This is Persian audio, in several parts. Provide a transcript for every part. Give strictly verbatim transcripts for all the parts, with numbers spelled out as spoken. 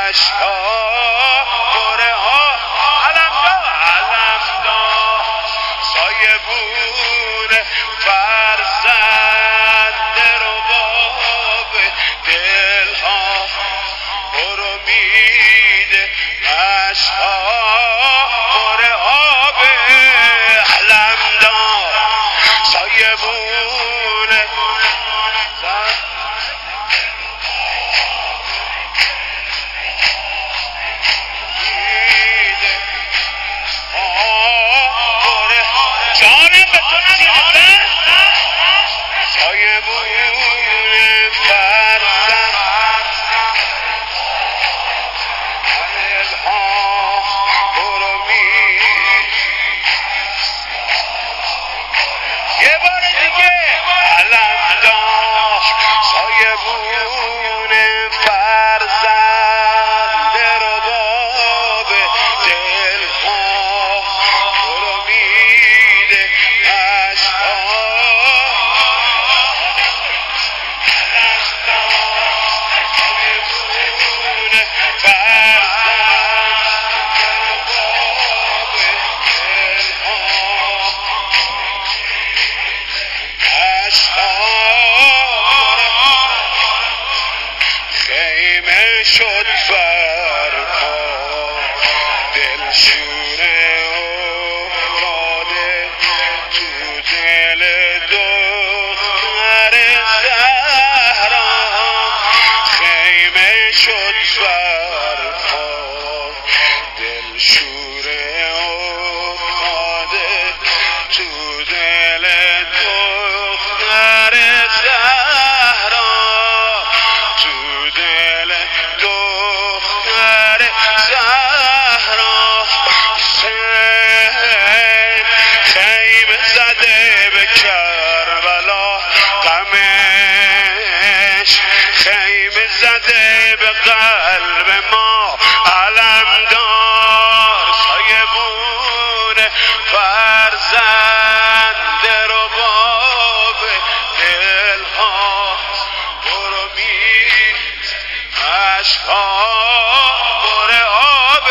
عشقا بره ها علمدار علمدار سایبون فرزند رباب دلها برو میده عشقا بره آب علمدار سایبون جانم به تو نزیده سایبون فرزند دلها برو مید یه بار دیگه علمدار سایبون فرزند رباب دلها برو مید عشقا سایبون فرزند رباب دلها خیمه شد برپا دلشوره افتاده تو دل دختر زهرا خیمه شد برپا دلشوره افتاده تو دل دختر زهرا تو دل دختر زهرا حسین خیمه زده به کربلا غمش خیمه زده به قلب ما علمدار سایبون فرزند رباب دلها برو مید عشقا بره آب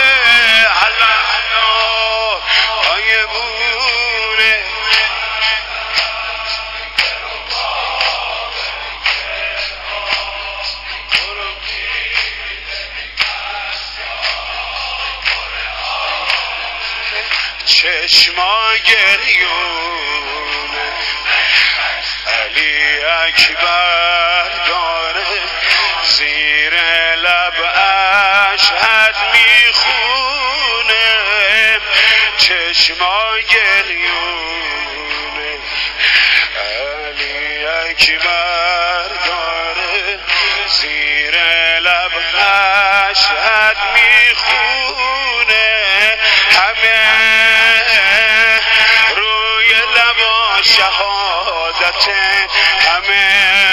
علمدار سایبون چشما گریون علی اکبر داره زیر لب اشهد میخونه چشما گریون علی اکبر داره زیر لب اشهد میخونه همه روی لبا شهادت همه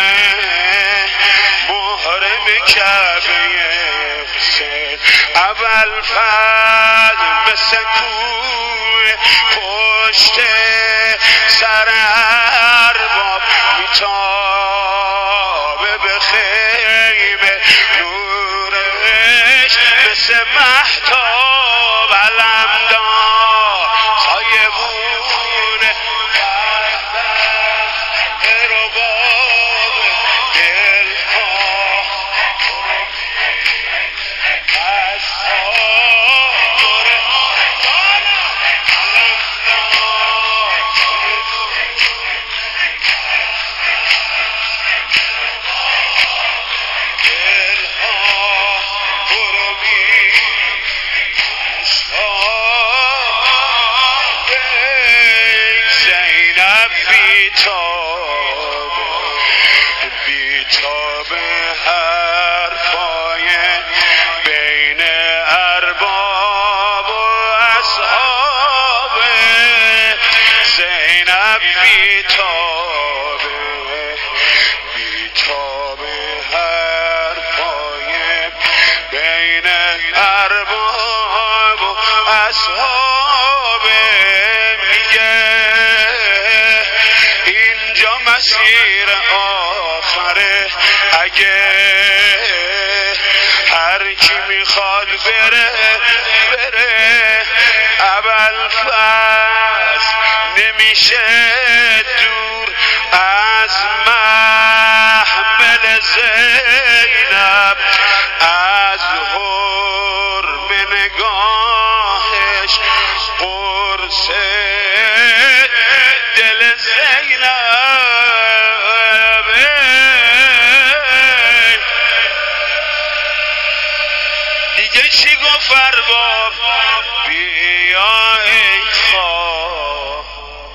محرم کعبه حسین اول فضل مثل کوه پشت سر ارباب میتابه به خیمه نورش مثل مهتاب علمدار سایبون فرزند رباب دلها بیتاب بیتاب حرفای بین ارباب و اصحاب زینب بیتاب بیتاب حرفای بین ارباب و اصحاب میگه اینجا مسیر آخره اگه هر کی میخواد بره بره ابوالفضل نمیشه دور از محمل زینب از حرم نگاهش قرص دل زینب دیگه چی گفت ارباب بیا ای خواهر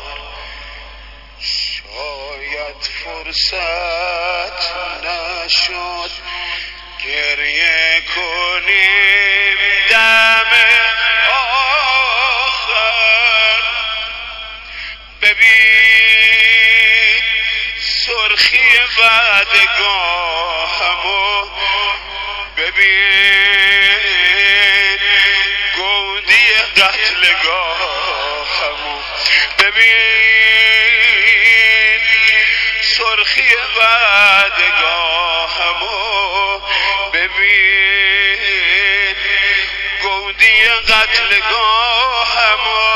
شاید فرصت نشد گریه کنیم دم آخر ببین سرخی وعدگاهمو ببین گودی قتلگاهمو ببین سرخی وعدگاهمو ببین گودی قتلگاهمو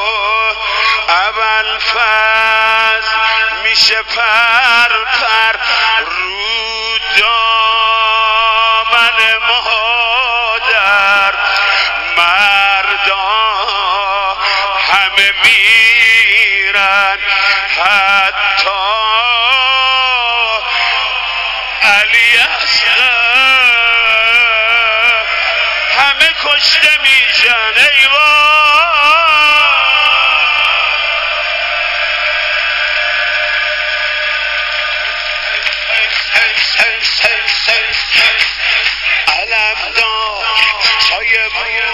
ابوالفضل میشه پر پر رو دامن مادر مردا همه میرن حتی علی اصغر همه کشته میشن ای علم دار سایه بود